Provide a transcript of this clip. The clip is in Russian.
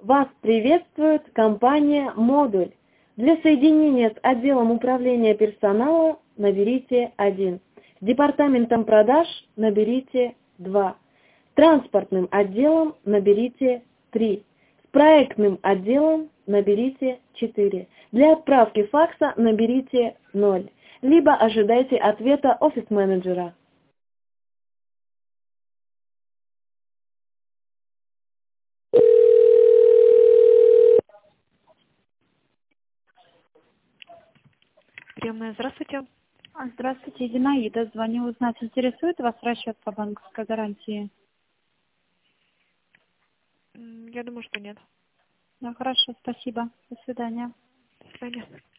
Вас приветствует компания «Модуль». Для соединения с отделом управления персонала наберите 1. С департаментом продаж наберите 2. С транспортным отделом наберите 3. С проектным отделом наберите 4. Для отправки факса наберите 0. Либо ожидайте ответа офис-менеджера. Приемная, здравствуйте. Здравствуйте, Зинаида. Звоню узнать, интересует вас расчет по банковской гарантии? Я думаю, что нет. Ну, хорошо, спасибо. До свидания. До свидания.